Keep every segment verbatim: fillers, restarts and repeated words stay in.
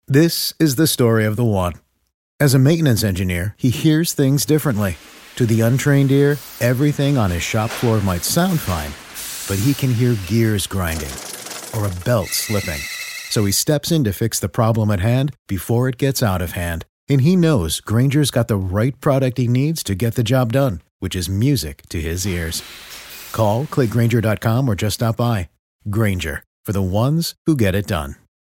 This is the story of the one. As a maintenance engineer, he hears things differently. To the untrained ear, everything on his shop floor might sound fine, but he can hear gears grinding or a belt slipping. So he steps in to fix the problem at hand before it gets out of hand. And he knows Grainger's got the right product he needs to get the job done, which is music to his ears. Call, click Grainger dot com, or just stop by. Grainger, for the ones who get it done.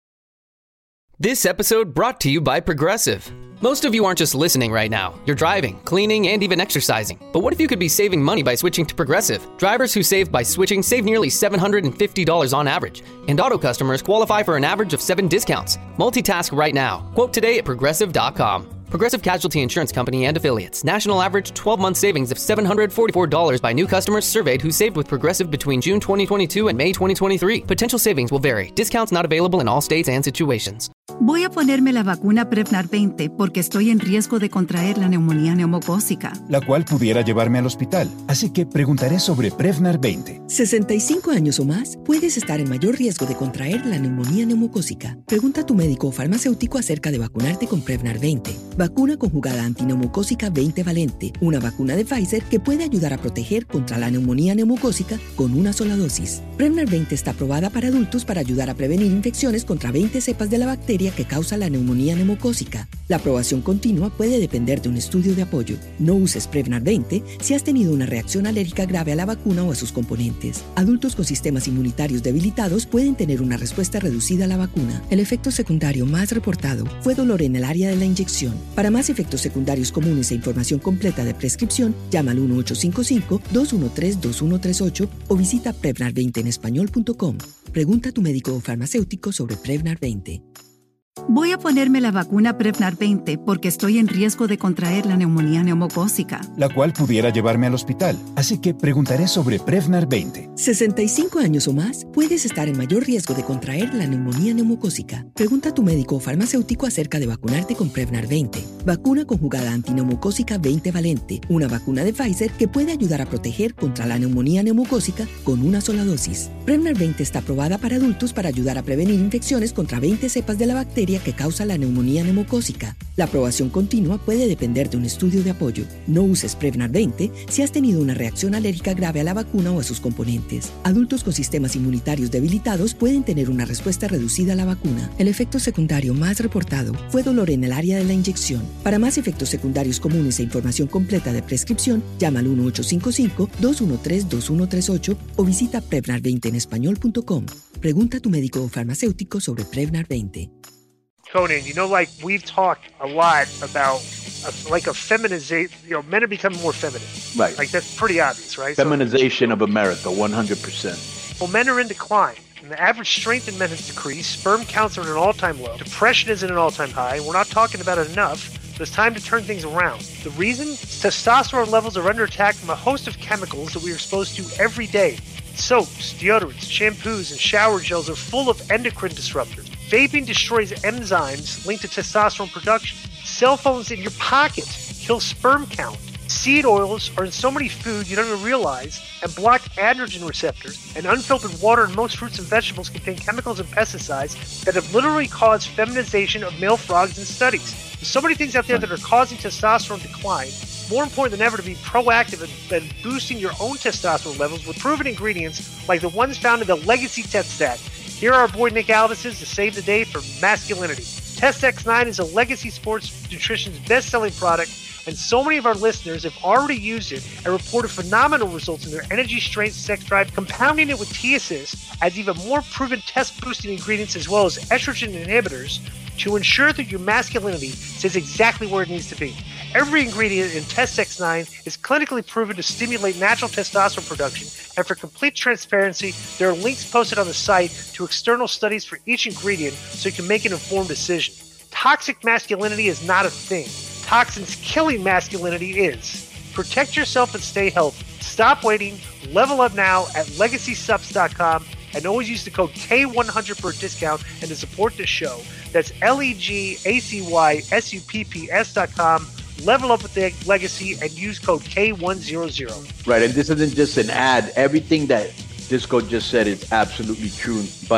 This episode brought to you by Progressive. Most of you aren't just listening right now. You're driving, cleaning, and even exercising. But what if you could be saving money by switching to Progressive? Drivers who save by switching save nearly seven hundred fifty dollars on average. And auto customers qualify for an average of seven discounts. Multitask right now. Quote today at Progressive dot com. Progressive Casualty Insurance Company and Affiliates. National average twelve-month savings of seven hundred forty-four dollars by new customers surveyed who saved with Progressive between June twenty twenty-two and May twenty twenty-three. Potential savings will vary. Discounts not available in all states and situations. Voy a ponerme la vacuna Prevnar veinte porque estoy en riesgo de contraer la neumonía neumocócica, la cual pudiera llevarme al hospital. Así que preguntaré sobre Prevnar veinte. sesenta y cinco años o más, puedes estar en mayor riesgo de contraer la neumonía neumocócica. Pregunta a tu médico o farmacéutico acerca de vacunarte con Prevnar veinte. Vacuna conjugada antineumocócica veinte valente, una vacuna de Pfizer que puede ayudar a proteger contra la neumonía neumocócica con una sola dosis. Prevnar veinte está aprobada para adultos para ayudar a prevenir infecciones contra veinte cepas de la bacteria que causa la neumonía neumocócica. La aprobación continua puede depender de un estudio de apoyo. No uses Prevnar veinte si has tenido una reacción alérgica grave a la vacuna o a sus componentes. Adultos con sistemas inmunitarios debilitados pueden tener una respuesta reducida a la vacuna. El efecto secundario más reportado fue dolor en el área de la inyección. Para más efectos secundarios comunes e información completa de prescripción, llama al uno ocho cinco cinco, dos uno tres, dos uno tres ocho o visita prevnar veinte en español punto com. Pregunta a tu médico o farmacéutico sobre Prevnar veinte. Voy a ponerme la vacuna Prevnar veinte porque estoy en riesgo de contraer la neumonía neumocócica, la cual pudiera llevarme al hospital. Así que preguntaré sobre Prevnar veinte. sesenta y cinco años o más, puedes estar en mayor riesgo de contraer la neumonía neumocócica. Pregunta a tu médico o farmacéutico acerca de vacunarte con Prevnar veinte. Vacuna conjugada antineumocócica veinte valente, una vacuna de Pfizer que puede ayudar a proteger contra la neumonía neumocócica con una sola dosis. Prevnar veinte está aprobada para adultos para ayudar a prevenir infecciones contra veinte cepas de la bacteria que causa la neumonía neumocócica. La aprobación continua puede depender de un estudio de apoyo. No uses Prevnar veinte si has tenido una reacción alérgica grave a la vacuna o a sus componentes. Adultos con sistemas inmunitarios debilitados pueden tener una respuesta reducida a la vacuna. El efecto secundario más reportado fue dolor en el área de la inyección. Para más efectos secundarios comunes e información completa de prescripción, llama al uno ocho cinco cinco, dos uno tres, dos uno tres ocho o visita prevnar veinte en español punto com. Pregunta a tu médico o farmacéutico sobre Prevnar veinte. Conan, you know, like we've talked a lot about a, like a feminization, you know, men are becoming more feminine. Right. Like that's pretty obvious, right? Feminization so, of America, one hundred percent. Well, men are in decline. And the average strength in men has decreased. Sperm counts are at an all-time low. Depression is at an all-time high. We're not talking about it enough. So it's time to turn things around. The reason? Testosterone levels are under attack from a host of chemicals that we are exposed to every day. Soaps, deodorants, shampoos, and shower gels are full of endocrine disruptors. Vaping destroys enzymes linked to testosterone production. Cell phones in your pocket kill sperm count. Seed oils are in so many foods you don't even realize and block androgen receptors. And unfiltered water in most fruits and vegetables contain chemicals and pesticides that have literally caused feminization of male frogs in studies. There's so many things out there that are causing testosterone decline. More important than ever to be proactive in, in boosting your own testosterone levels with proven ingredients like the ones found in the Legacy Test Stack. Here are our boy Nick Aldis's to save the day for masculinity. Test X nine is a Legacy Sports Nutrition's best-selling product, and so many of our listeners have already used it and reported phenomenal results in their energy, strength, sex drive. Compounding it with T-Assist adds even more proven test-boosting ingredients as well as estrogen inhibitors to ensure that your masculinity stays exactly where it needs to be. Every ingredient in Test X nine is clinically proven to stimulate natural testosterone production, and for complete transparency, there are links posted on the site to external studies for each ingredient so you can make an informed decision. Toxic masculinity is not a thing. Toxins killing masculinity is. Protect yourself and stay healthy. Stop waiting. Level up now at legacy sups dot com and always use the code K one hundred for a discount and to support the show. That's L E G A C Y S U P P S dot com. Level up with the Legacy and use code K one hundred. Right, and this isn't just an ad. Everything that Disco just said is absolutely true. But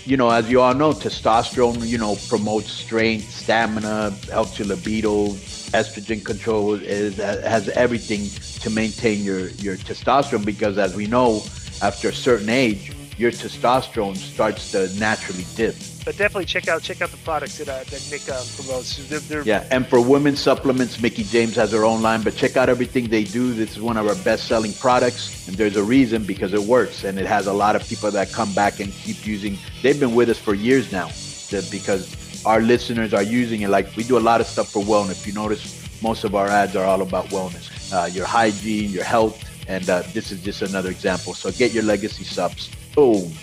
you know, as you all know, testosterone, you know, promotes strength, stamina, helps your libido, estrogen control, is has everything to maintain your, your testosterone, because as we know, after a certain age, your testosterone starts to naturally dip. But definitely check out check out the products that, uh, that Nick uh, promotes. They're, they're... Yeah, and for women's supplements, Mickie James has her own line, but check out everything they do. This is one of our best-selling products, and there's a reason, because it works, and it has a lot of people that come back and keep using. They've been with us for years now, because our listeners are using it. Like, we do a lot of stuff for wellness. If you notice, most of our ads are all about wellness, uh, your hygiene, your health, and uh, this is just another example. So get your Legacy subs. Boom.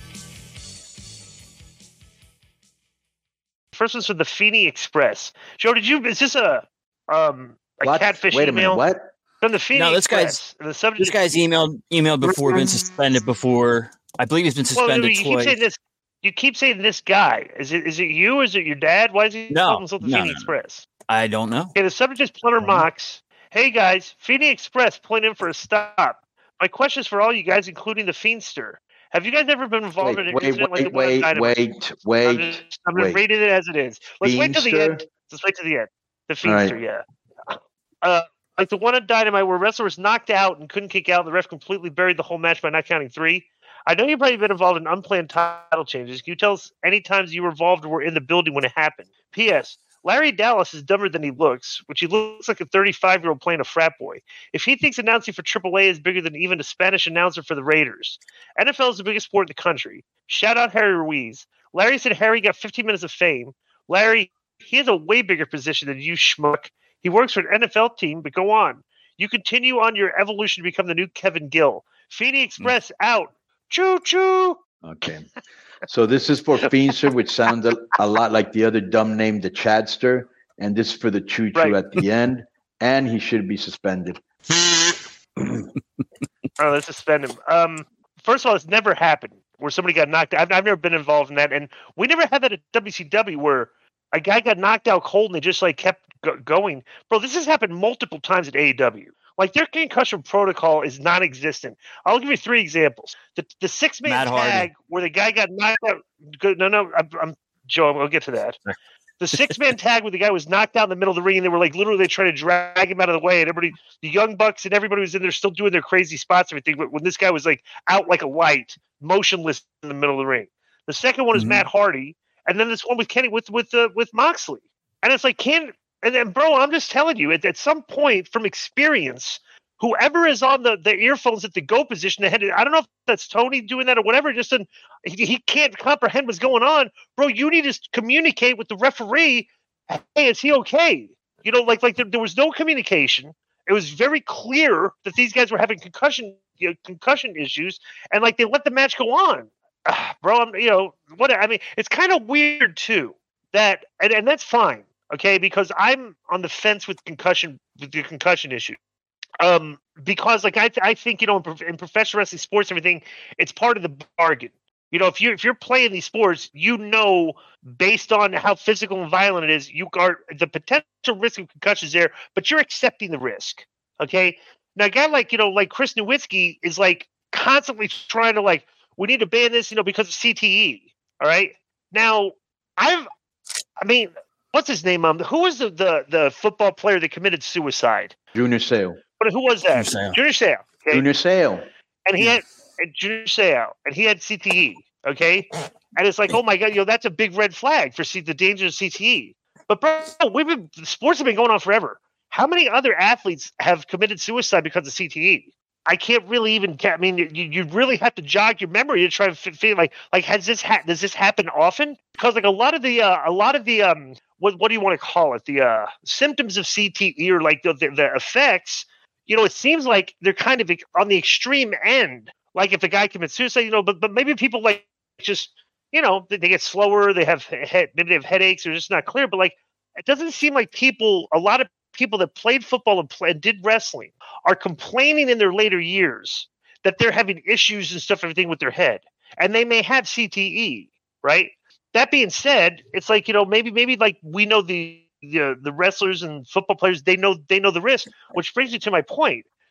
First one's from the Feeney Express. Joe, did you? Is this a um a What? catfish Wait a email? minute. What? From the Feeney No, this Express. guy's the subject this guy's emailed emailed before, been suspended before. I believe he's been Well, suspended you twice. keep saying this. You keep saying this guy. Is it is it you? Or is it your dad? Why is he No, calling himself the no, Feeney no, no. Express? I don't know. Okay, the subject is Plumber Mox. Hey guys, Feeney Express pulling in for a stop. My question is for all you guys, including the Fiendster. Have you guys ever been involved Wait, in an wait, incident like wait, the one on wait, Dynamite? wait, I'm wait, just, I'm just wait. reading it as it is. Let's wait till the Fiendster? end. Let's wait till the end. The All right. Fiendster, yeah. Uh, like the one on Dynamite where a wrestler was knocked out and couldn't kick out, and the ref completely buried the whole match by not counting three. I know you've probably been involved in unplanned title changes. Can you tell us any times you were involved or were in the building when it happened? P S. Larry Dallas is dumber than he looks, which he looks like a thirty-five-year-old playing a frat boy. If he thinks announcing for triple A is bigger than even a Spanish announcer for the Raiders. N F L is the biggest sport in the country. Shout out Harry Ruiz. Larry said Harry got fifteen minutes of fame. Larry, he has a way bigger position than you, schmuck. He works for an N F L team, but go on. You continue on your evolution to become the new Kevin Gill. Feeney Express out. Choo-choo. Okay. So this is for Fiendster, which sounds a, a lot like the other dumb name, the Chadster. And this is for the choo-choo Right. at the end. And he should be suspended. Oh, let's suspend him. Um, first of all, it's never happened where somebody got knocked out. I've, I've never been involved in that. And we never had that at W C W where a guy got knocked out cold and they just like kept go- going. Bro, this has happened multiple times at A E W. Like their concussion protocol is non-existent. I'll give you three examples. The the six man Matt tag Hardy. where the guy got knocked out. Good, no, no, I'm, I'm Joe. I'll get to that. The six man tag where the guy was knocked out in the middle of the ring and they were like literally they tried to drag him out of the way and everybody, the Young Bucks and everybody was in there still doing their crazy spots and everything. But when this guy was like out like a light, motionless in the middle of the ring. The second one is Mhm. Matt Hardy, and then this one with Kenny with with uh, with Moxley. And it's like can and then bro, I'm just telling you, at, at some point from experience. Whoever is on the, the earphones at the go position ahead, I don't know if that's Tony doing that or whatever, just an, he, he can't comprehend what's going on. Bro, you need to communicate with the referee. Hey, is he okay? You know, like like there, there was no communication. It was very clear that these guys were having concussion you know, concussion issues, and like they let the match go on. Ah, bro, I'm, you know, what I mean, it's kind of weird too that, and, and that's fine, okay, because I'm on the fence with concussion with the concussion issue. Um, because like I, th- I think you know in, prof- in professional wrestling sports, everything it's part of the bargain. You know, if you if you're playing these sports, you know based on how physical and violent it is, you are the potential risk of concussions there, but you're accepting the risk. Okay, now a guy like you know like Chris Nowinski is like constantly trying to like we need to ban this, you know, because of C T E. All right, now I've, I mean, what's his name? Um, who was the the, the football player that committed suicide? Junior Seau. But who was that? Junior Seau. Junior Seau. Okay? Junior Seau. And he had and Junior Seau, and he had C T E. Okay, and it's like, oh my god, you know, that's a big red flag for C- the danger of C T E. But bro, we've been sports have been going on forever. How many other athletes have committed suicide because of C T E? I can't really even. I mean, you you really have to jog your memory to try to feel like like has this ha- does this happen often? Because like a lot of the uh, a lot of the um what what do you want to call it the uh, symptoms of C T E or like the, the the effects. You know, it seems like they're kind of on the extreme end. Like if a guy commits suicide, you know, but but maybe people like just, you know, they, they get slower, they have head, maybe they have headaches, they're just not clear. But like, it doesn't seem like people, a lot of people that played football and, play, and did wrestling are complaining in their later years that they're having issues and stuff, everything with their head, and they may have C T E, right? That being said, it's like, you know, maybe maybe like we know the. The, the wrestlers and football players, they know they know the risk, which brings me to my point.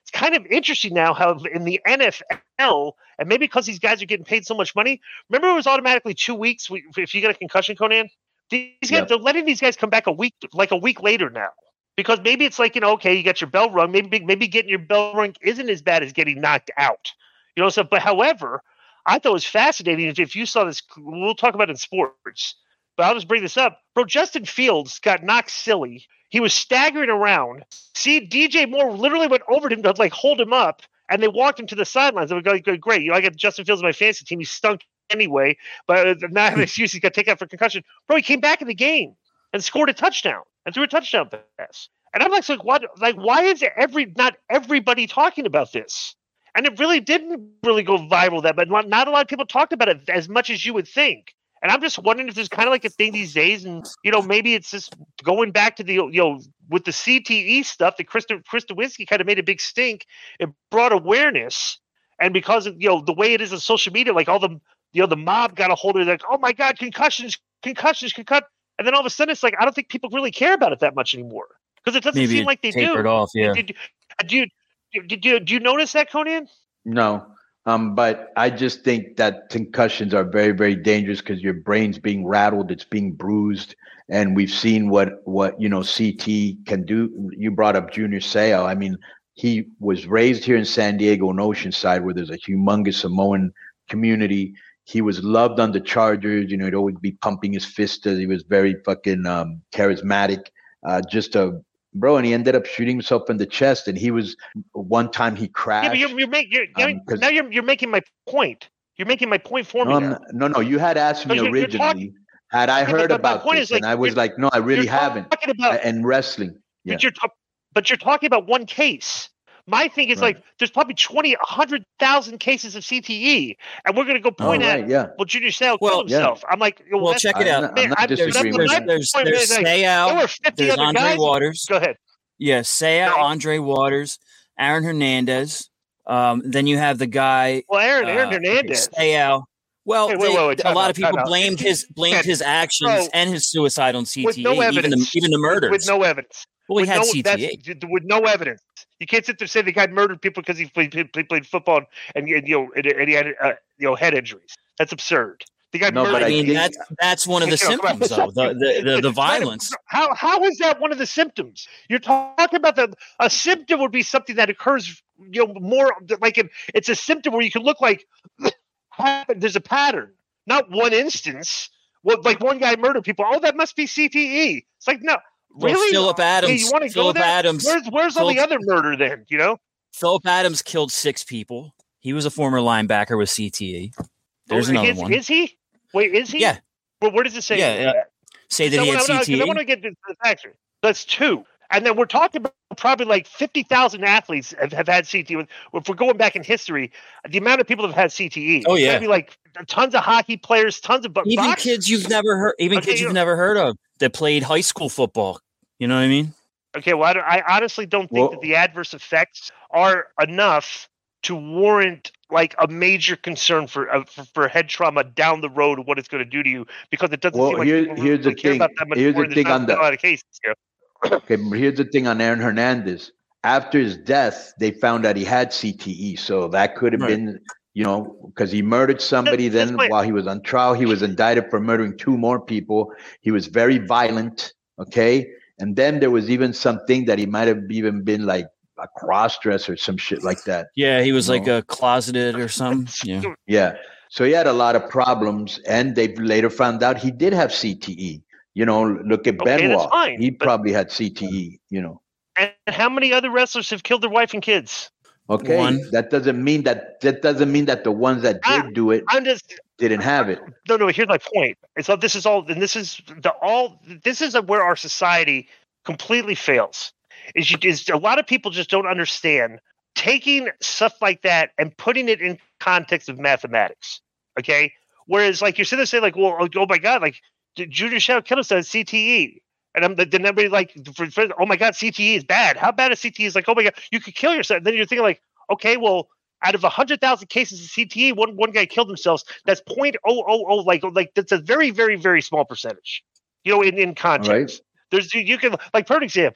it's kind of interesting now how in the N F L, and maybe because these guys are getting paid so much money, remember it was automatically two weeks if you get a concussion, Conan? These guys, yep. They're letting these guys come back a week, like a week later now. Because maybe it's like, you know, okay, you got your bell rung. Maybe maybe getting your bell rung isn't as bad as getting knocked out. You know, so, but however, I thought it was fascinating. If you saw this, we'll talk about it in sports, but I'll just bring this up. Bro, Justin Fields got knocked silly. He was staggering around. See, D J Moore literally went over to him to like hold him up, and they walked him to the sidelines. They were going, great. You know, I got Justin Fields in my fantasy team. He stunk anyway, but now I have an excuse. He got taken out for concussion. Bro, he came back in the game and scored a touchdown and threw a touchdown pass. And I'm like, so what? Like, why is every not everybody talking about this? And it really didn't really go viral that, but not, not a lot of people talked about it as much as you would think. And I'm just wondering if there's kind of like a thing these days, and you know, maybe it's just going back to the you know with the C T E stuff that Chris Chris Nowinski kind of made a big stink. It brought awareness, and because of you know the way it is on social media, like all the you know the mob got a hold of it, like, oh my god, concussions, concussions, concussion, and then all of a sudden it's like I don't think people really care about it that much anymore because it doesn't Maybe seem like they tapered do. Off, yeah. Did, did you did you do you notice that, Conan? No. Um, but I just think that concussions are very, very dangerous because your brain's being rattled, it's being bruised, and we've seen what what you know C T can do. You brought up Junior Seau. I mean, he was raised here in San Diego in Oceanside, where there's a humongous Samoan community. He was loved on the Chargers. You know, he'd always be pumping his fist. He was very fucking um, charismatic. Uh, just a Bro, and he ended up shooting himself in the chest. And he was one time he crashed. Yeah, but you're, you're, make, you're, um, now you're you're making my point. You're making my point for no, me. Not, no, no, you had asked me you're, originally. You're talking, had I heard about this, like, and I was like, no, I really haven't. About, and wrestling, yeah. But you're but you're talking about one case. My thing is right. like there's probably twenty, a hundred thousand cases of C T E, and we're going to go point oh, right, at yeah. well, Junior Seau well, killed himself. Yeah. I'm like, well, well check it out. I'm not, I'm not there's there's, there's, there's Seau, there's Andre guys. Waters. Go ahead. Yeah, Seau, no. Andre Waters, Aaron Hernandez. Um, then you have the guy. Well, Aaron, uh, Aaron Hernandez. Seau. Well, hey, wait, wait, wait, they, a lot out, of people blamed his blamed his actions no, and his suicide on C T E, no even the even the murders with, with no evidence. Well, he with had no, C T E with no evidence. You can't sit there and say the guy murdered people because he played, he played football and, and you know and, and he had uh, you know head injuries. That's absurd. The guy no, murdered. but I mean think, that's that's one of the symptoms, though. The the, the, the violence. How how is that one of the symptoms? You're talking about the a symptom would be something that occurs, you know, more like an, it's a symptom where you can look like there's a pattern, not one instance. Well, like one guy murdered people. Oh, that must be C T E. It's like no. Well, really? Philip Adams. Hey, you want to Philip go there? Adams. Where's, where's Philip, all the other murder then? You know, Philip Adams killed six people. He was a former linebacker with C T E. There's oh, another is, one. Is he? Wait, is he? Yeah. Well, where does it say? Yeah. yeah. Say that so he had C T E. I want to get to the factor. That's two. And then we're talking about probably like fifty thousand athletes have, have had C T E. If we're going back in history, the amount of people that have had C T E. Oh, yeah. Maybe like tons of hockey players, tons of Even box. kids you've never heard, even okay, kids you've know. never heard of that played high school football. You know what I mean? Okay, well, I, don't, I honestly don't think well, that the adverse effects are enough to warrant like a major concern for uh, for, for head trauma down the road of what it's going to do to you because it doesn't well, seem like here, people here's really the care thing. about that much here's more. the thing on that. A lot of cases, yeah. Okay, but here's the thing on Aaron Hernandez. After his death, they found that he had C T E, so that could have right. been, you know, because he murdered somebody. That's, then that's while he was on trial, he was indicted for murdering two more people. He was very violent. Okay. And then there was even something that he might have even been like a cross-dresser or some shit like that. Yeah, he was like know? a closeted or something. Yeah. Yeah. So he had a lot of problems, and they later found out he did have C T E. You know, look at okay, Benoit. Fine, he probably had C T E, you know. And how many other wrestlers have killed their wife and kids? Okay. One. That doesn't mean that that doesn't mean that the ones that did I, do it I'm just didn't have it. No, no, here's my point. And so this is all and this is the all this is where our society completely fails. Is, you, is a lot of people just don't understand taking stuff like that and putting it in context of mathematics. Okay? Whereas like you're sitting there saying like, well, oh my God, like Junior Seau killed himself C T E. And I'm then everybody like, for, for, oh my God, C T E is bad. How bad is C T E? Is like, oh my God, you could kill yourself. And then you're thinking like, okay, well, out of a hundred thousand cases of C T E, one one guy killed himself. That's point oh oh oh, like like that's a very very very small percentage. You know, in in context, right. There's you can like for example,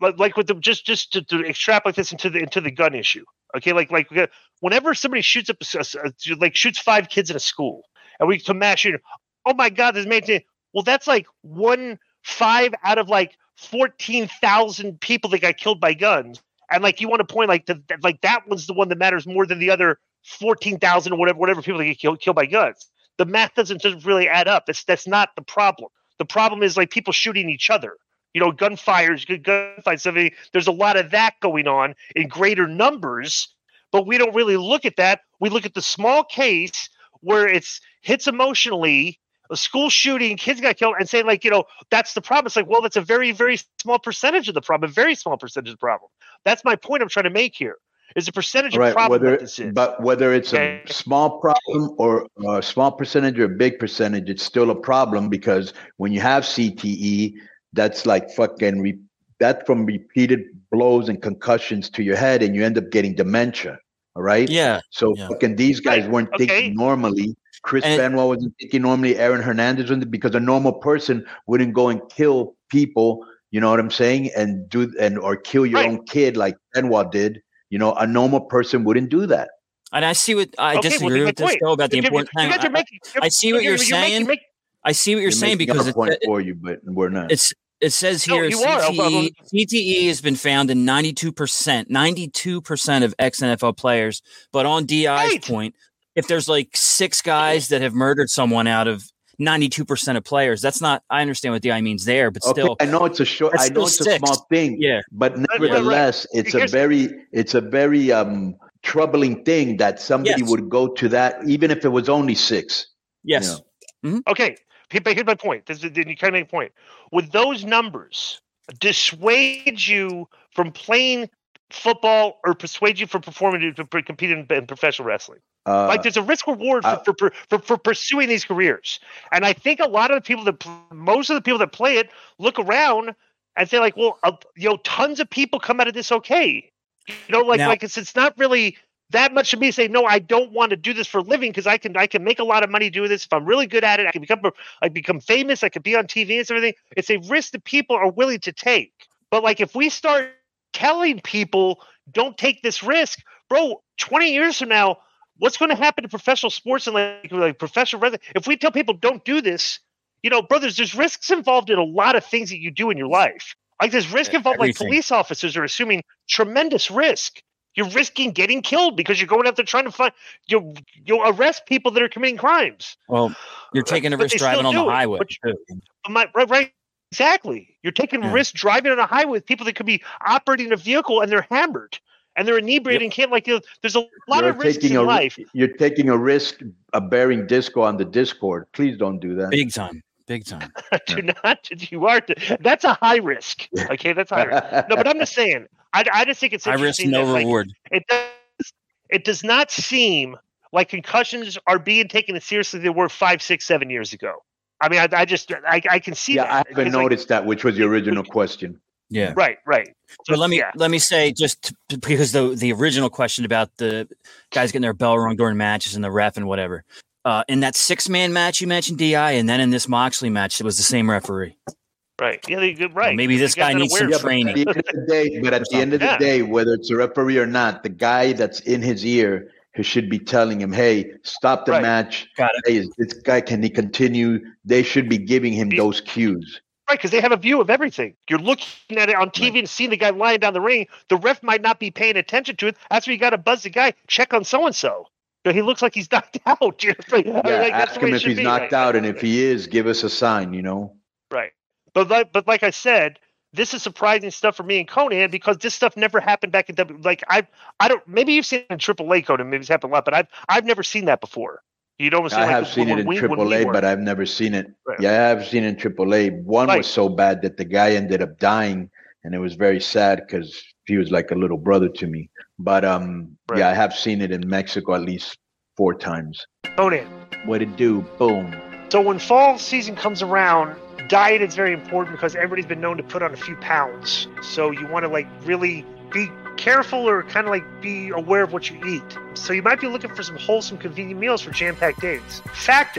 like, like with the just just to, to extrapolate this into the into the gun issue. Okay, like like whenever somebody shoots up a, a, like shoots five kids in a school, and we to mass shooting, oh my God, there's many. Well, that's like one five out of like fourteen thousand people that got killed by guns, and like you want to point like the, like that one's the one that matters more than the other fourteen thousand or whatever whatever people that get killed, killed by guns. The math doesn't just really add up. That's that's not the problem. The problem is like people shooting each other. You know, gunfires, good gunfights. I mean, there's a lot of that going on in greater numbers, but we don't really look at that. We look at the small case where it's hits emotionally, a school shooting, kids got killed, and say like, you know, that's the problem. It's like, well, that's a very, very small percentage of the problem, a very small percentage of the problem. That's my point I'm trying to make here. Is a percentage right, of problem whether, that this is. But whether it's okay. a small problem or a small percentage or a big percentage, it's still a problem because when you have C T E, that's like fucking re- that from repeated blows and concussions to your head, and you end up getting dementia. All right. Yeah. So yeah. fucking these guys right. weren't okay. thinking normally. Chris and Benoit wasn't thinking normally. Aaron Hernandez wasn't, because a normal person wouldn't go and kill people. You know what I'm saying? And do and or kill your right. own kid like Benoit did. You know, a normal person wouldn't do that. And I see what I okay, disagree well, with this though about the you, important you, you thing. making, I, I see what you're, you're saying. Making, I see what you're, you're saying because a point it, for you, but we're not. It's it says here no, C T E, C T E has been found in ninety-two percent, ninety-two percent of ex-N F L players. But on D I's right. point, if there's like six guys that have murdered someone out of ninety-two percent of players, that's not. I understand what D I means there, but okay, still, I know it's a short. I know it's six. a small thing. Yeah, but nevertheless, right, right. it's Here's, a very, it's a very um troubling thing that somebody yes. would go to that, even if it was only six. Yes. You know? mm-hmm. Okay. Here's my point. This is, you kind of make a point. Would those numbers dissuade you from playing football or persuade you from performing to compete in, in professional wrestling? Uh, like there's a risk reward for, uh, for, for, for, for pursuing these careers. And I think a lot of the people that, most of the people that play it look around and say like, well, uh, you know, tons of people come out of this okay. You know, like, now, like it's, it's not really that much of me say, no, I don't want to do this for a living because I can, I can make a lot of money doing this. If I'm really good at it, I can become, I become famous. I could be on T V and everything. It's a risk that people are willing to take. But like, if we start telling people don't take this risk, bro, twenty years from now, what's going to happen to professional sports and like, like professional wrestling? If we tell people don't do this, you know, brothers, there's risks involved in a lot of things that you do in your life. Like there's risk involved, Everything. Like police officers are assuming tremendous risk. You're risking getting killed because you're going out there trying to find you. You'll arrest people that are committing crimes. Well, you're taking a risk driving on the highway. But, my, right, right, exactly. You're taking a yeah. risk driving on a highway with people that could be operating a vehicle and they're hammered and they're inebriated yep. and can't like. You know, there's a lot you're of risks in a, life. You're taking a risk of bearing disco on the Discord. Please don't do that. Big time. Big time. do not. You are. That's a high risk. Okay, that's high risk. No, but I'm just saying. I, I just think it's interesting. High risk, no that, reward. Like, it does. It does not seem like concussions are being taken as seriously as they were five, six, seven years ago. I mean, I, I just I, I can see yeah, that. I haven't noticed like, that, which was the original question. Yeah. Right. Right. So, so let me yeah. let me say just to, because the the original question about the guys getting their bell rung during matches and the ref and whatever. Uh, in that six-man match you mentioned, D I, and then in this Moxley match, it was the same referee. Right. Yeah, they, right. Well, maybe this guy needs some yeah, training. But at the end of the day, but at the end of the yeah. day, whether it's a referee or not, the guy that's in his ear who should be telling him, hey, stop the right. match. Got it. Hey, this guy, can he continue? They should be giving him those cues. Right, because they have a view of everything. You're looking at it on T V right. and seeing the guy lying down the ring. The ref might not be paying attention to it. That's where you got to buzz the guy. Check on so-and-so. He looks like he's knocked out. You know? Yeah, like, ask him if he's be. knocked like, out, and if he is, give us a sign, you know? Right. But like, but like I said, this is surprising stuff for me and Conan because this stuff never happened back in W. Like I, I don't. Maybe you've seen it in Triple A, Conan. Maybe it's happened a lot, but I've I've never seen that before. You don't. See, I like, have seen it in we, Triple A, we but I've never seen it. Right. Yeah, I have seen it in Triple A. One right. was so bad that the guy ended up dying, and it was very sad because he was like a little brother to me. But um, right. yeah, I have seen it in Mexico at least four times. Conan, what it do? Boom. So when fall season comes around, diet is very important because everybody's been known to put on a few pounds. So you want to like really be careful or kind of like be aware of what you eat. So you might be looking for some wholesome, convenient meals for jam-packed days. Factor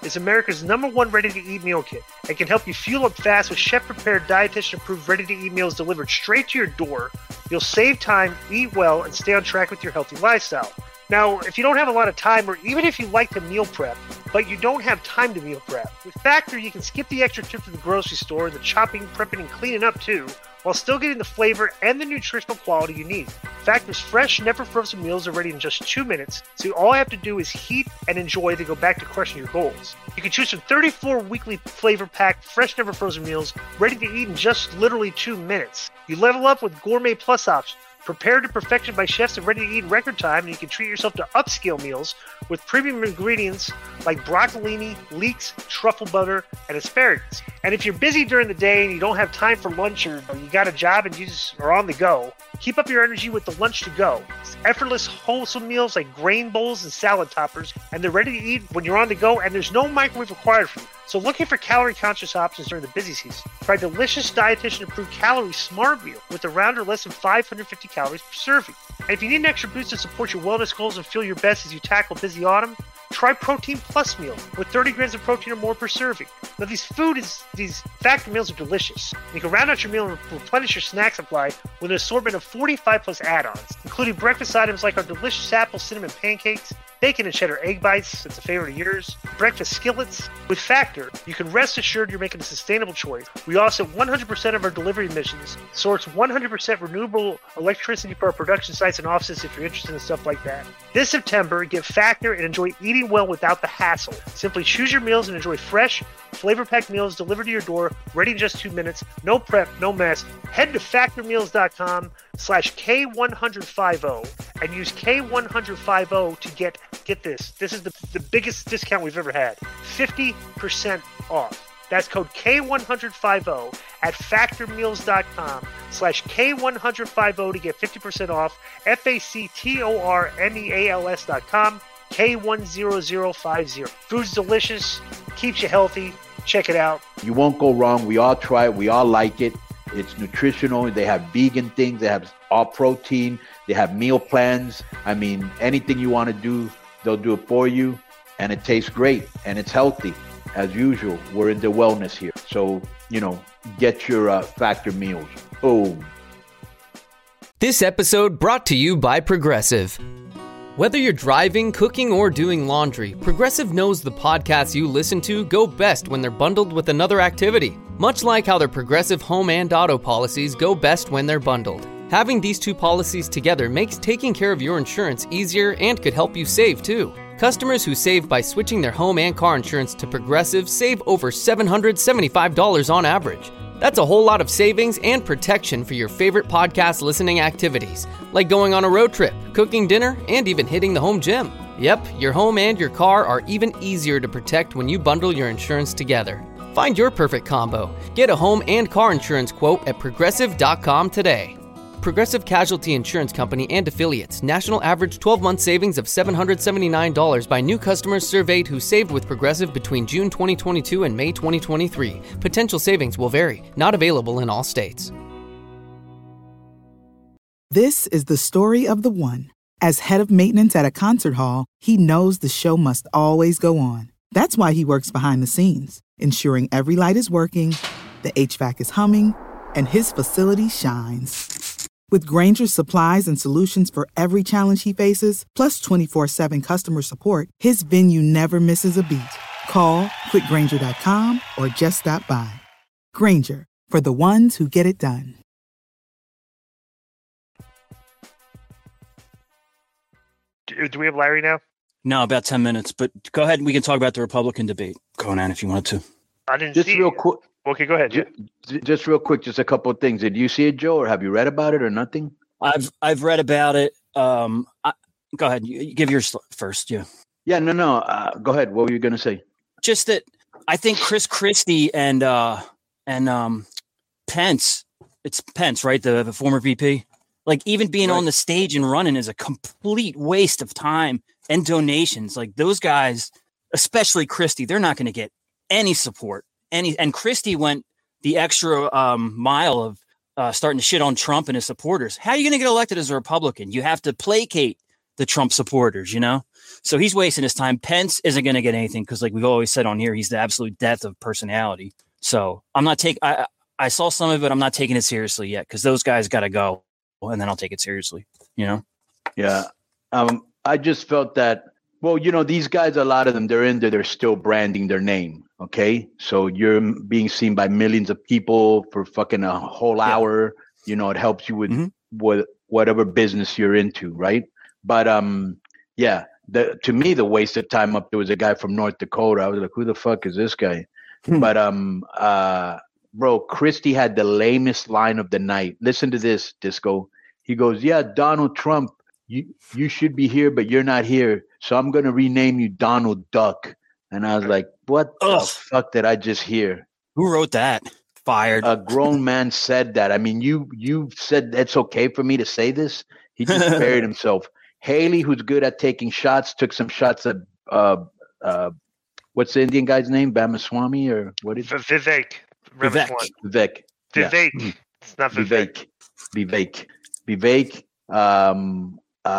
is America's number one ready-to-eat meal kit and can help you fuel up fast with chef-prepared, dietitian-approved ready-to-eat meals delivered straight to your door. You'll save time, eat well, and stay on track with your healthy lifestyle. Now, if you don't have a lot of time, or even if you like to meal prep, but you don't have time to meal prep, with Factor, you can skip the extra trip to the grocery store, the chopping, prepping, and cleaning up too, while still getting the flavor and the nutritional quality you need. Factor's fresh, never frozen meals are ready in just two minutes, so all I have to do is heat and enjoy to go back to crushing your goals. You can choose from thirty-four weekly flavor-packed, fresh, never frozen meals, ready to eat in just literally two minutes. You level up with Gourmet Plus options, prepared to perfection by chefs and ready to eat in record time, and you can treat yourself to upscale meals with premium ingredients like broccolini, leeks, truffle butter, and asparagus. And if you're busy during the day and you don't have time for lunch, or you got a job and you just are on the go, keep up your energy with the Lunch to Go. It's effortless, wholesome meals like grain bowls and salad toppers, and they're ready to eat when you're on the go, and there's no microwave required for you. So looking for calorie-conscious options during the busy season, try delicious dietitian-approved Calorie Smart Meal with around or less than five hundred fifty calories per serving. And if you need an extra boost to support your wellness goals and feel your best as you tackle busy autumn, try Protein Plus Meal with thirty grams of protein or more per serving. Now, these food is these Factor meals are delicious. You can round out your meal and replenish your snack supply with an assortment of forty-five plus add-ons, including breakfast items like our delicious apple cinnamon pancakes, bacon and cheddar egg bites, it's a favorite of yours, breakfast skillets. With Factor, you can rest assured you're making a sustainable choice. We offset one hundred percent of our delivery emissions, source one hundred percent renewable electricity for our production sites and offices if you're interested in stuff like that. This September, get Factor and enjoy eating well without the hassle. Simply choose your meals and enjoy fresh, flavor-packed meals delivered to your door, ready in just two minutes, no prep, no mess. Head to factormeals.com slash K10050 and use K one hundred fifty to get, get this, this is the, the biggest discount we've ever had, fifty percent off. That's code K one hundred fifty at factormeals.com slash K one hundred fifty to get fifty percent off, F A C T O R M E A L S dot com, K one hundred fifty. Food's delicious, keeps you healthy. Check it out. You won't go wrong. We all try it. We all like it. It's nutritional. They have vegan things. They have all protein. They have meal plans. I mean, anything you want to do, they'll do it for you. And it tastes great. And it's healthy. As usual, we're into wellness here. So, you know, get your uh, Factor meals. Boom. This episode brought to you by Progressive. Whether you're driving, cooking, or doing laundry, Progressive knows the podcasts you listen to go best when they're bundled with another activity. Much like how their Progressive home and auto policies go best when they're bundled. Having these two policies together makes taking care of your insurance easier and could help you save too. Customers who save by switching their home and car insurance to Progressive save over seven hundred seventy-five dollars on average. That's a whole lot of savings and protection for your favorite podcast listening activities, like going on a road trip, cooking dinner, and even hitting the home gym. Yep, your home and your car are even easier to protect when you bundle your insurance together. Find your perfect combo. Get a home and car insurance quote at progressive dot com today. Progressive Casualty Insurance Company and Affiliates. National average twelve-month savings of seven hundred seventy-nine dollars by new customers surveyed who saved with Progressive between June twenty twenty-two and May twenty twenty-three. Potential savings will vary. Not available in all states. This is the story of the one. As head of maintenance at a concert hall, he knows the show must always go on. That's why he works behind the scenes, ensuring every light is working, the H V A C is humming, and his facility shines. With Grainger's supplies and solutions for every challenge he faces, plus twenty-four seven customer support, his venue never misses a beat. Call quick grainger dot com or just stop by. Grainger, for the ones who get it done. Do, do we have Larry now? No, about ten minutes, but go ahead and we can talk about the Republican debate. Conan, if you wanted to. I didn't Just see real it. quick. Okay, go ahead. Just, just real quick, just a couple of things. Did you see it, Joe, or have you read about it or nothing? I've I've read about it. Um, I, go ahead. You, you give yours first. Yeah. Yeah. No. No. Uh, go ahead. What were you going to say? Just that I think Chris Christie and uh, and um, Pence. It's Pence, right? The, the former V P. Like even being right on the stage and running is a complete waste of time and donations. Like those guys, especially Christie, they're not going to get any support. Any and Christie went the extra um, mile of uh, starting to shit on Trump and his supporters. How are you going to get elected as a Republican? You have to placate the Trump supporters, you know? So he's wasting his time. Pence isn't going to get anything because, like we've always said on here, he's the absolute death of personality. So I'm not taking, I, I saw some of it. I'm not taking it seriously yet because those guys got to go and then I'll take it seriously, you know? Yeah. Um, I just felt that, well, you know, these guys, a lot of them, they're in there, they're still branding their name. Okay. So you're being seen by millions of people for fucking a whole Yeah. hour. You know, it helps you with, Mhm. with whatever business you're into. Right. But, um, yeah, the, to me, the waste of time up there was a guy from North Dakota. I was like, who the fuck is this guy? But, um, uh, bro, Christie had the lamest line of the night. Listen to this, Disco. He goes, yeah, Donald Trump, you, you should be here, but you're not here. So I'm going to rename you Donald Duck. And I was like, what Ugh. the fuck did I just hear? Who wrote that? Fired. A grown man said that. I mean, you you said that's okay for me to say this. He just buried himself. Haley, who's good at taking shots, took some shots at uh uh what's the Indian guy's name? Bamaswamy or what is it? Vivek. Vivek. Ramaswamy. Vivek. Yeah. Vivek. It's not Vivek. Vivek. Vivek. Vivek. Um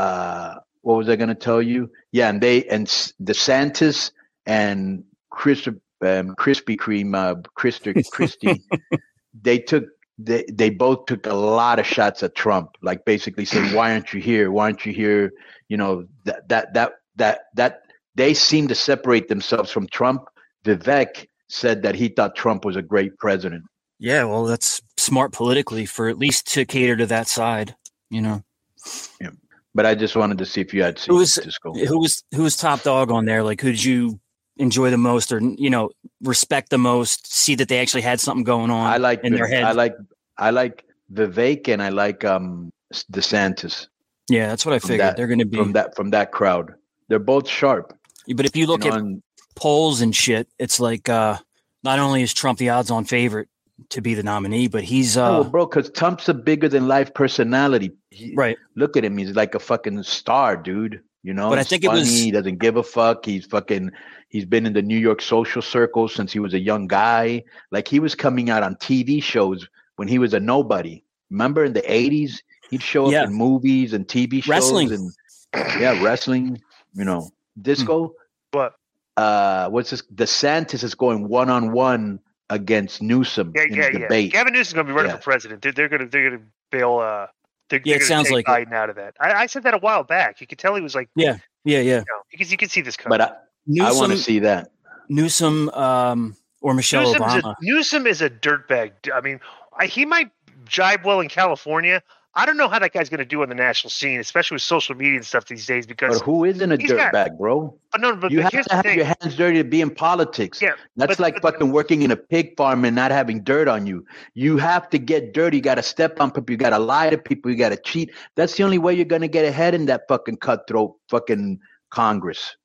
uh what was I gonna tell you? Yeah, and they and S- DeSantis and Chris um, Krispy Kreme, uh, Christi, Christie, they took they they both took a lot of shots at Trump, like basically saying, "Why aren't you here? Why aren't you here?" You know, that that that that that they seem to separate themselves from Trump. Vivek said that he thought Trump was a great president. Yeah, well, that's smart politically for at least to cater to that side, you know. Yeah. But I just wanted to see if you had seen Who was Disco. who was who was top dog on there? Like, who did you enjoy the most, or you know, respect the most? See that they actually had something going on. I like in their head. I like I like Vivek and I like um DeSantis. Yeah, that's what I figured. that- They're going to be. from that from that crowd. They're both sharp. But if you look you know, at and- polls and shit, it's like uh, not only is Trump the odds-on favorite to be the nominee, but he's uh, oh, bro, because Trump's a bigger than life personality. He- right. Look at him; he's like a fucking star, dude. You know, But I He's think it funny. was- He doesn't give a fuck. He's fucking. He's been in the New York social circle since he was a young guy. Like he was coming out on T V shows when he was a nobody. Remember in the eighties, he'd show up Yeah. in movies and T V shows Wrestling. and yeah, wrestling. You know, Disco. What? Uh, what's this? DeSantis is going one on one against Newsom Yeah, in yeah, a yeah. debate. Gavin Newsom's going to be running Yeah. for president. They're, they're going to they're going to bail. Uh, they're, Yeah, they're it gonna sounds take like it. Biden out of that. I, I said that a while back. You could tell he was like, Yeah, yeah, yeah. you know, because you can see this coming. But I, I Newsom, want to see that. Newsom, um, or Michelle Newsom's Obama. a, Newsom is a dirtbag. I mean, I, he might jibe well in California. I don't know how that guy's going to do on the national scene, especially with social media and stuff these days. Because But who isn't a he's got- dirtbag, bro? but no, but, You but have here's to the have thing. your hands dirty to be in politics. Yeah, That's but- like but- fucking working in a pig farm and not having dirt on you. You have to get dirty. You got to step on people. You got to lie to people. You got to cheat. That's the only way you're going to get ahead in that fucking cutthroat fucking Congress.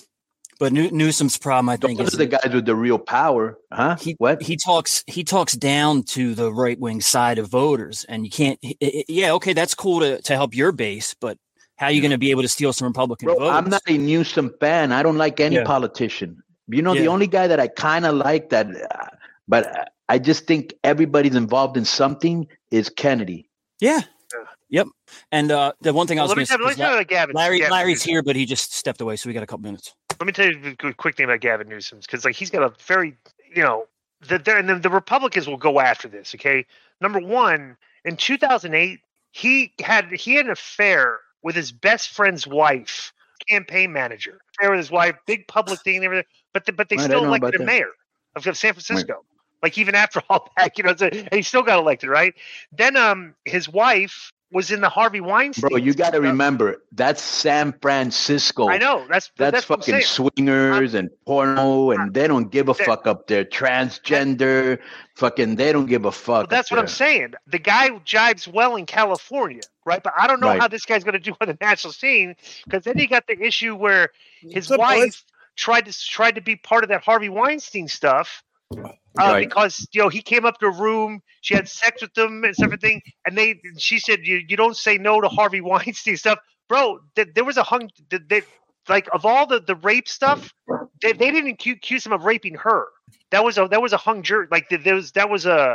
But New- Newsom's problem, I Those think, are is the guys with the real power, huh? he What? he talks he talks down to the right wing side of voters, and you can't. i- i- Yeah, okay, that's cool to to help your base, but how are you going to be able to steal some Republican Bro, votes? I'm not a Newsom fan. I don't like any Yeah. politician. You know, the Yeah. only guy that I kind of like that, uh, but I just think everybody's involved in something is Kennedy. Yeah. Yep. And uh, the one thing I Well, was let me going tell, let me to tell you say, about Gavin. Larry Gavin Larry's Newsom. here, but he just stepped away, so we got a couple minutes. Let me tell you a good- quick thing about Gavin Newsom, because like he's got a very, you know, the, the, and then the Republicans will go after this. Okay, number one, in two thousand eight, he had he had an affair with his best friend's wife, campaign manager. Affair with his wife, big public thing and everything. But the, but they Right, I still know elected about a that. mayor of, of San Francisco. Like even after all that, you know, so- and he still got elected, right? Then um, his wife was in the Harvey Weinstein. Bro, you got to stuff. remember, that's San Francisco. I know that's That's, that's what I'm fucking saying. swingers and porno, and they don't give a that- fuck up there. Transgender, fucking, they don't give a fuck. Well, that's up what I'm there. saying. The guy jibes well in California, right? But I don't know Right. how this guy's going to do on the national scene, because then you got the issue where his Good wife boys. tried to tried to be part of that Harvey Weinstein stuff, uh, Right. because you know he came up to a room, she had sex with him and everything, and they she said you you don't say no to Harvey Weinstein stuff, bro. Th- there was a hung th- they, like of all the the rape stuff, they, they didn't accuse, accuse him of raping her. That was a that was a hung jury. Like there was that was a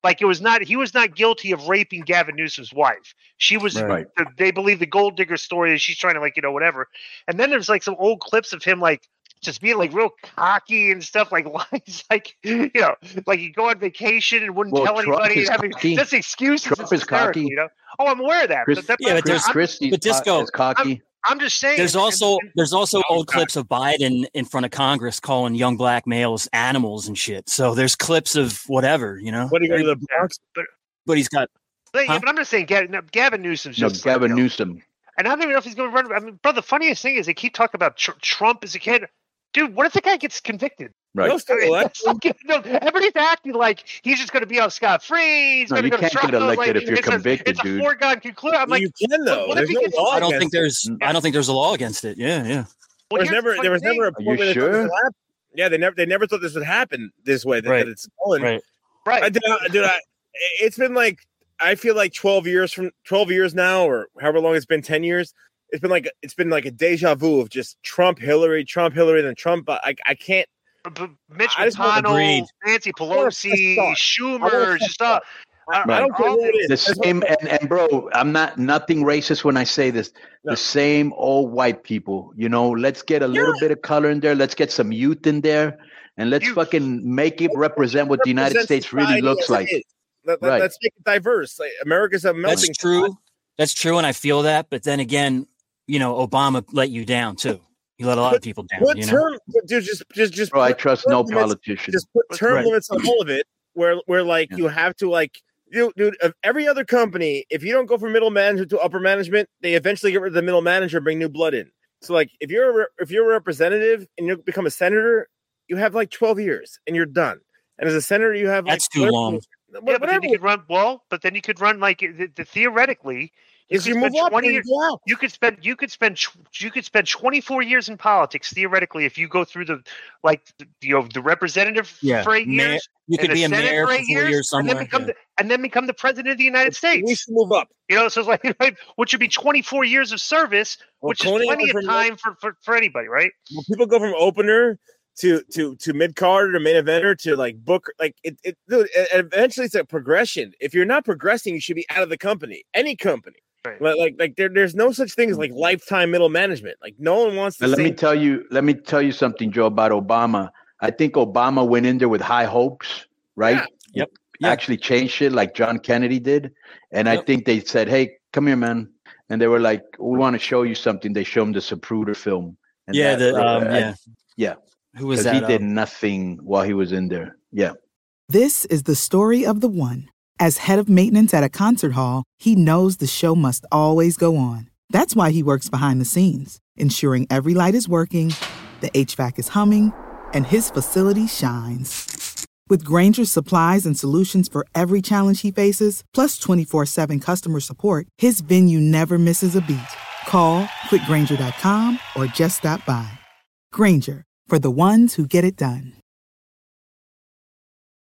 Like it was not, he was not guilty of raping Gavin Newsom's wife. She was, Right. the, they believe the gold digger story is she's trying to like, you know, whatever. And then there's like some old clips of him like just being like real cocky and stuff, like lines, like, you know, like he'd go on vacation and wouldn't Well, tell Trump anybody. is And having cocky. just excuses. Trump It's is hysterical, cocky. you know? Oh, I'm aware of that. Chris, but that Yeah, but I'm, there's- I'm, Christie's but Disco- is cocky. I'm just saying. There's and- also and- there's also Oh, old God. clips of Biden in front of Congress calling young black males animals and shit. So there's clips of whatever, you know. What do you go to the Bronx? But he's got But, yeah, Huh? but I'm just saying, Gavin, no, Gavin Newsom's No, just Gavin like, you know, Newsom. and I don't even know if he's going to run. I mean, bro, the funniest thing is they keep talking about tr- Trump as a kid. Dude, what if the guy gets convicted? Right. No, still I mean, elected. fucking- no, everybody's acting like he's just going to be on scot free. He's No, going to you go to can't Trump. get elected like, if you're it's a- convicted, it's a dude. foregone conclusion. I'm like, you can though. what if There's he no gets- law. I don't against think it. there's I don't think there's a law against it. Yeah, yeah. well, There was here's never the there was funny never a thing. point where they thought sure? this would happen. Yeah, they never they never thought this would happen this way. That, Right. that it's going. Right. right. I, dude, I, dude, I, it's been like I feel like twelve years from twelve years now, or however long it's been, ten years. It's been like it's been like a deja vu of just Trump, Hillary, Trump, Hillary, then Trump. I I can't. B- Mitch I just want- McConnell, Agreed. Nancy I wanna Pelosi, press start. I Schumer, wanna just press uh, I, I- I don't care all who it is. The That's what- same, and, and bro, I'm not nothing racist when I say this. No. The same old white people, you know. Let's get a little Yeah. bit of color in there. Let's get some youth in there, and let's Youth. fucking make it represent what the United Represent States really society looks as it like. is. Let, let, Right. Let's make it diverse. Like, America's a melting That's true. That's true, and I feel that. But then again, you know, Obama let you down too. He let a lot of people down. What You know? term? Dude, just just just. Bro, I put trust term no limits- politician. Just put term Right. limits on all of it, where where like Yeah. you have to like. Dude, dude, of every other company, if you don't go from middle management to upper management, they eventually get rid of the middle manager and bring new blood in. So, like, if you're a re- if you're a representative and you become a senator, you have like twelve years and you're done. And as a senator, you have like That's too whatever- long. yeah, but then Whatever. you could run well, but then you could run like the, the, theoretically. You If could you move spend up, twenty then you years. go out. You could spend you could spend tw- you could spend twenty-four years in politics theoretically if you go through the like the, you know the representative Yeah, for eight mayor- years. You could and be the a Senate mayor for for eight four years, years and then somewhere. become yeah. the, and then become the president of the United We States. should move up. You know, so it's like right, which would be twenty-four years of service, Well, which Coney is plenty went of from- time for, for, for anybody, right? When people go from opener to to to mid card or main eventer to like book, like it, it, dude, e- eventually it's a progression. If you're not progressing, you should be out of the company, any company. Right. Like like, like there, there's no such thing as like lifetime middle management. Like no one wants to. But let say, me tell you, let me tell you something, Joe, about Obama. I think Obama went in there with high hopes, right? Yeah. Yep. Yeah. Actually changed shit like John Kennedy did. And I Yep. think they said, hey, come here, man. And they were like, we want to show you something. They showed him the Zapruder film. And Yeah, that- the, um, uh, yeah. yeah. Who was Because that? he did um, nothing while he was in there. Yeah. This is the story of the one. As head of maintenance at a concert hall, he knows the show must always go on. That's why he works behind the scenes, ensuring every light is working, the H V A C is humming, and his facility shines. With Granger's supplies and solutions for every challenge he faces, plus twenty-four seven customer support, his venue never misses a beat. Call quick granger dot com or just stop by. Granger, for the ones who get it done.